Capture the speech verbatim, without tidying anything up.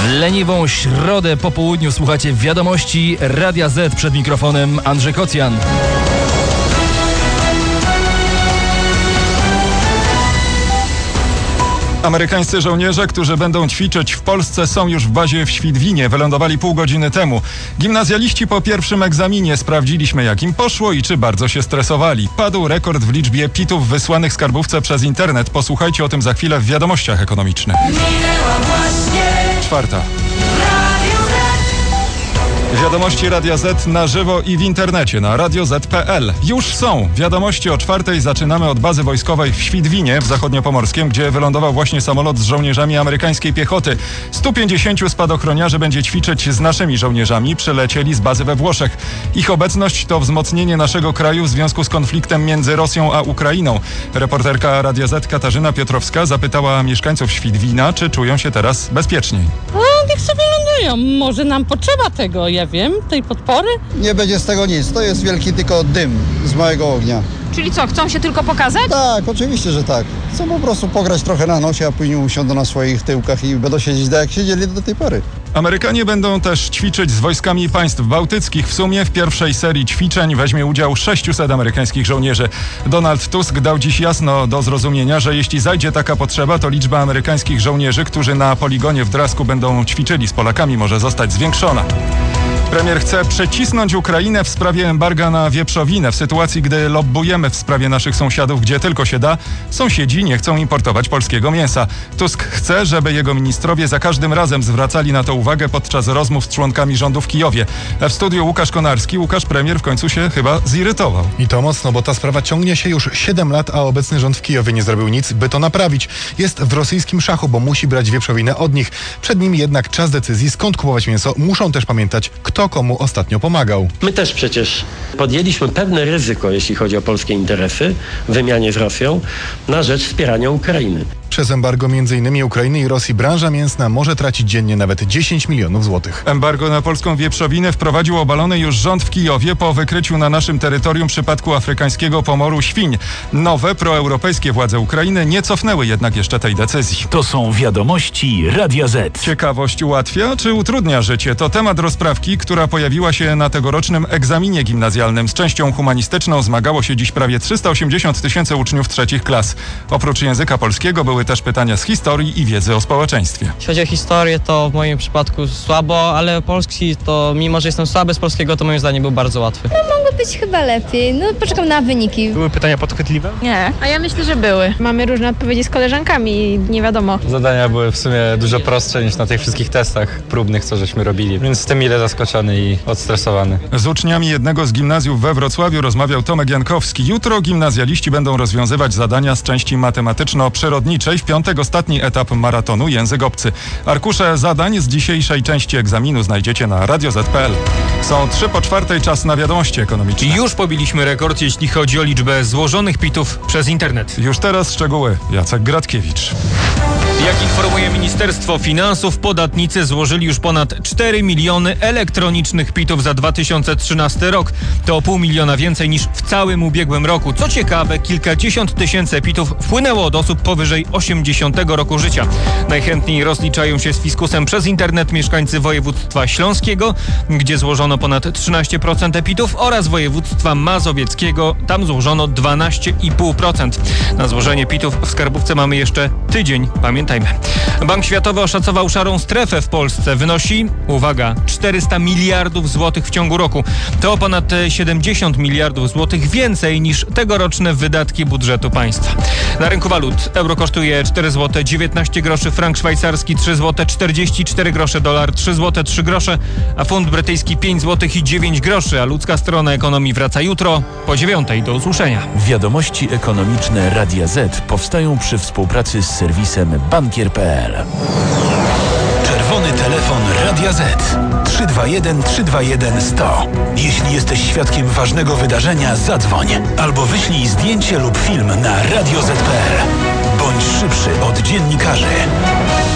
Leniwą środę po południu słuchacie Wiadomości Radia Z, przed mikrofonem Andrzej Kocjan. Amerykańscy żołnierze, którzy będą ćwiczyć w Polsce, są już w bazie w Świdwinie. Wylądowali pół godziny temu. Gimnazjaliści po pierwszym egzaminie. Sprawdziliśmy, jak im poszło i czy bardzo się stresowali. Padł rekord w liczbie pitów wysłanych skarbówce przez internet. Posłuchajcie o tym za chwilę w Wiadomościach Ekonomicznych. Czwarta. Wiadomości Radia Z na żywo i w internecie na radio zet kropka pe el. Już są. Wiadomości o czwartej zaczynamy od bazy wojskowej w Świdwinie w zachodniopomorskiem, gdzie wylądował właśnie samolot z żołnierzami amerykańskiej piechoty. stu pięćdziesięciu spadochroniarzy będzie ćwiczyć z naszymi żołnierzami. Przylecieli z bazy we Włoszech. Ich obecność to wzmocnienie naszego kraju w związku z konfliktem między Rosją a Ukrainą. Reporterka Radia Z Katarzyna Piotrowska zapytała mieszkańców Świdwina, czy czują się teraz bezpieczniej. No, niech sobie lądują. Może nam potrzeba tego, ja wiem, tej podpory. Nie będzie z tego nic. To jest wielki tylko dym z małego ognia. Czyli co, chcą się tylko pokazać? Tak, oczywiście, że tak. Chcą po prostu pograć trochę na nosie, a później usiądą na swoich tyłkach i będą siedzieć tak, jak siedzieli do tej pory. Amerykanie będą też ćwiczyć z wojskami państw bałtyckich. W sumie w pierwszej serii ćwiczeń weźmie udział sześciuset amerykańskich żołnierzy. Donald Tusk dał dziś jasno do zrozumienia, że jeśli zajdzie taka potrzeba, to liczba amerykańskich żołnierzy, którzy na poligonie w Drasku będą ćwiczyli z Polakami, może zostać zwiększona. Premier chce przecisnąć Ukrainę w sprawie embarga na wieprzowinę. W sytuacji, gdy lobbujemy w sprawie naszych sąsiadów, gdzie tylko się da, sąsiedzi nie chcą importować polskiego mięsa. Tusk chce, żeby jego ministrowie za każdym razem zwracali na to uwagę podczas rozmów z członkami rządu w Kijowie. W studiu Łukasz Konarski. Łukasz, premier w końcu się chyba zirytował. I to mocno, bo ta sprawa ciągnie się już siedem lat, a obecny rząd w Kijowie nie zrobił nic, by to naprawić. Jest w rosyjskim szachu, bo musi brać wieprzowinę od nich. Przed nim jednak czas decyzji, skąd kupować mięso. Muszą też pamiętać, kto komu ostatnio pomagał. My też przecież podjęliśmy pewne ryzyko, jeśli chodzi o polskie interesy w wymianie z Rosją, na rzecz wspierania Ukrainy. Przez embargo między innymi Ukrainy i Rosji branża mięsna może tracić dziennie nawet dziesięć milionów złotych. Embargo na polską wieprzowinę wprowadził obalony już rząd w Kijowie po wykryciu na naszym terytorium przypadku afrykańskiego pomoru świń. Nowe, proeuropejskie władze Ukrainy nie cofnęły jednak jeszcze tej decyzji. To są Wiadomości Radia Z. Ciekawość ułatwia czy utrudnia życie? To temat rozprawki, która pojawiła się na tegorocznym egzaminie gimnazjalnym. Z częścią humanistyczną zmagało się dziś prawie trzysta osiemdziesiąt tysięcy uczniów trzecich klas. Oprócz języka polskiego były też pytania z historii i wiedzy o społeczeństwie. Jeśli chodzi o historię, to w moim przypadku słabo, ale polski to, mimo że jestem słaby z polskiego, to moim zdaniem był bardzo łatwy. No mogło być chyba lepiej. No poczekam na wyniki. Były pytania podchwytliwe? Nie, a ja myślę, że były. Mamy różne odpowiedzi z koleżankami i nie wiadomo. Zadania były w sumie dużo prostsze niż na tych wszystkich testach próbnych, co żeśmy robili, więc jestem mile zaskoczony i odstresowany. Z uczniami jednego z gimnazjów we Wrocławiu rozmawiał Tomek Jankowski. Jutro gimnazjaliści będą rozwiązywać zadania z części matematyczno-przyrodniczej. W piątek ostatni etap maratonu Język obcy. Arkusze zadań z dzisiejszej części egzaminu znajdziecie na radio zet kropka pe el. Są trzy po czwartej, czas na Wiadomości Ekonomiczne. Już pobiliśmy rekord, jeśli chodzi o liczbę złożonych pitów przez internet. Już teraz szczegóły. Jacek Gratkiewicz. Jak informuje Ministerstwo Finansów, podatnicy złożyli już ponad cztery miliony elektronicznych pitów za dwa tysiące trzynasty rok. To o pół miliona więcej niż w całym ubiegłym roku. Co ciekawe, kilkadziesiąt tysięcy pitów wpłynęło od osób powyżej osiemdziesiątego roku życia. Najchętniej rozliczają się z fiskusem przez internet mieszkańcy województwa śląskiego, gdzie złożono ponad trzynaście procent pitów, oraz województwa mazowieckiego. Tam złożono dwanaście i pół procent. Na złożenie pitów w skarbówce mamy jeszcze tydzień. Pamiętajmy. Bank Światowy oszacował szarą strefę w Polsce. Wynosi, uwaga, czterysta miliardów złotych w ciągu roku. To ponad siedemdziesiąt miliardów złotych więcej niż tegoroczne wydatki budżetu państwa. Na rynku walut euro kosztuje cztery złote dziewiętnaście groszy, frank szwajcarski trzy złote czterdzieści cztery grosze, dolar trzy złote trzy grosze, a funt brytyjski pięć złotych i dziewięć groszy, a ludzka strona ekonomii wraca jutro po dziewiątej. Do usłyszenia. Wiadomości ekonomiczne Radia Z powstają przy współpracy z serwisem bankier kropka pe el. Czerwony telefon Radia Z. trzy dwa jeden trzy dwa jeden sto. Jeśli jesteś świadkiem ważnego wydarzenia, zadzwoń albo wyślij zdjęcie lub film na radio zet kropka pe el. Bądź szybszy od dziennikarzy.